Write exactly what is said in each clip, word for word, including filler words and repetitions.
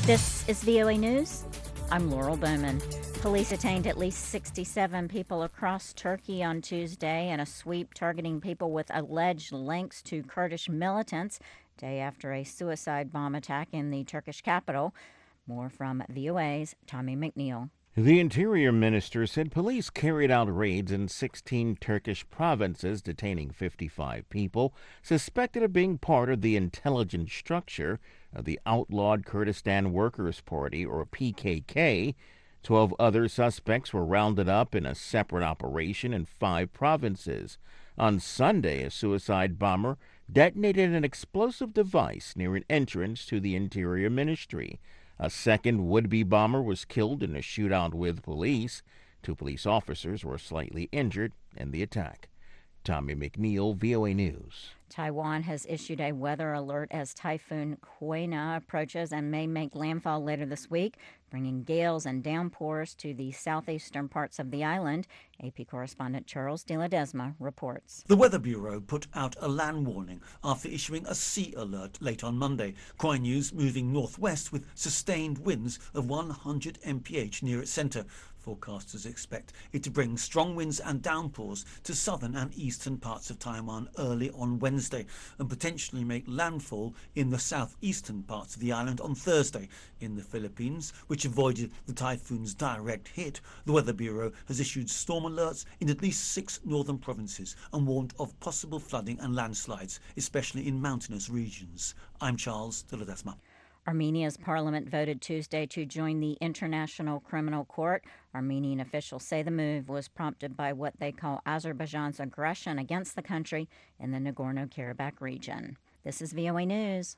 This is V O A News. I'm Laurel Bowman. Police detained at least sixty-seven people across Turkey on Tuesday in a sweep targeting people with alleged links to Kurdish militants, day after a suicide bomb attack in the Turkish capital. More from V O A's Tommy McNeil. The Interior Minister said police carried out raids in sixteen Turkish provinces, detaining fifty-five people suspected of being part of the intelligence structure of the outlawed Kurdistan Workers' Party, or P K K. Twelve other suspects were rounded up in a separate operation in five provinces. On Sunday, a suicide bomber detonated an explosive device near an entrance to the Interior Ministry. A second would-be bomber was killed in a shootout with police. Two police officers were slightly injured in the attack. Tommy McNeil, V O A News. Taiwan has issued a weather alert as Typhoon Koina approaches and may make landfall later this week, bringing gales and downpours to the southeastern parts of the island. A P correspondent Charles de Ledesma reports. The Weather Bureau put out a land warning after issuing a sea alert late on Monday. Koi News moving northwest with sustained winds of one hundred miles per hour near its centre. Forecasters expect it to bring strong winds and downpours to southern and eastern parts of Taiwan early on Wednesday and potentially make landfall in the southeastern parts of the island on Thursday. In the Philippines, which avoided the typhoon's direct hit, the Weather Bureau has issued storm alerts in at least six northern provinces and warned of possible flooding and landslides, especially in mountainous regions. I'm Charles de Ledesma. Armenia's parliament voted Tuesday to join the International Criminal Court. Armenian officials say the move was prompted by what they call Azerbaijan's aggression against the country in the Nagorno-Karabakh region. This is V O A News.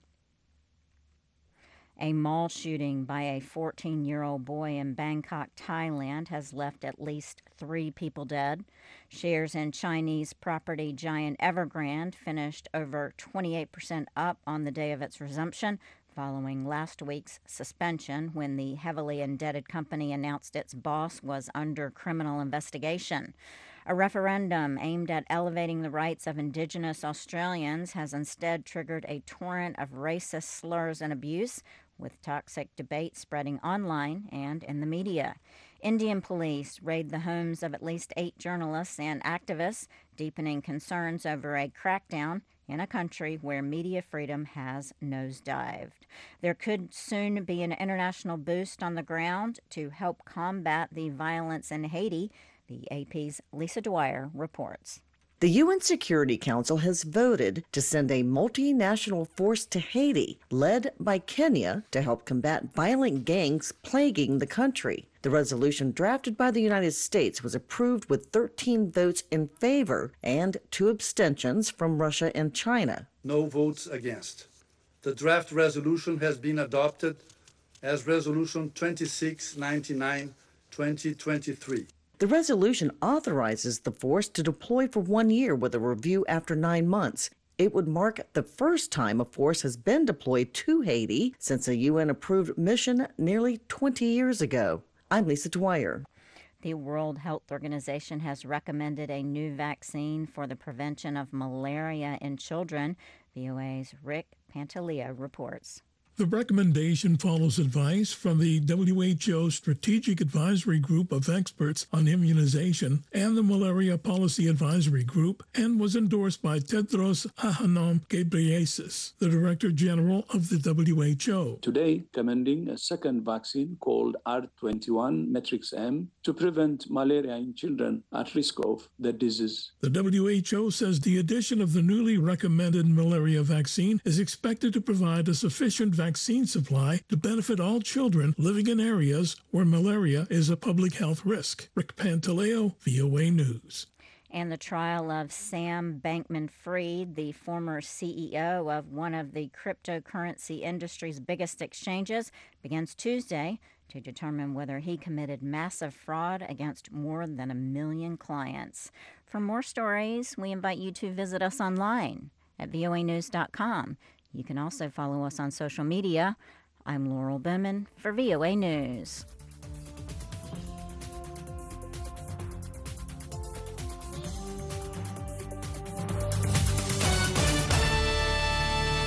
A mall shooting by a fourteen-year-old boy in Bangkok, Thailand, has left at least three people dead. Shares in Chinese property giant Evergrande finished over twenty-eight percent up on the day of its resumption, following last week's suspension when the heavily indebted company announced its boss was under criminal investigation. A referendum aimed at elevating the rights of Indigenous Australians has instead triggered a torrent of racist slurs and abuse, with toxic debate spreading online and in the media. Indian police raid the homes of at least eight journalists and activists, deepening concerns over a crackdown in a country where media freedom has nosedived. There could soon be an international boost on the ground to help combat the violence in Haiti. The A P's Lisa Dwyer reports. The U N Security Council has voted to send a multinational force to Haiti, led by Kenya, to help combat violent gangs plaguing the country. The resolution drafted by the United States was approved with thirteen votes in favor and two abstentions from Russia and China. No votes against. The draft resolution has been adopted as Resolution twenty-six ninety-nine dash twenty twenty-three. The resolution authorizes the force to deploy for one year with a review after nine months. It would mark the first time a force has been deployed to Haiti since a U N-approved mission nearly twenty years ago. I'm Lisa Dwyer. The World Health Organization has recommended a new vaccine for the prevention of malaria in children. V O A's Rick Pantaleo reports. The recommendation follows advice from the W H O Strategic Advisory Group of Experts on Immunization and the Malaria Policy Advisory Group and was endorsed by Tedros Adhanom Ghebreyesus, the Director General of the W H O. Today, recommending a second vaccine called R twenty-one Matrix M to prevent malaria in children at risk of the disease. The W H O says the addition of the newly recommended malaria vaccine is expected to provide a sufficient vaccine vaccine supply to benefit all children living in areas where malaria is a public health risk. Rick Pantaleo, V O A News. And the trial of Sam Bankman-Fried, the former C E O of one of the cryptocurrency industry's biggest exchanges, begins Tuesday to determine whether he committed massive fraud against more than a million clients. For more stories, we invite you to visit us online at V O A news dot com. You can also follow us on social media. I'm Laurel Bowman for V O A News.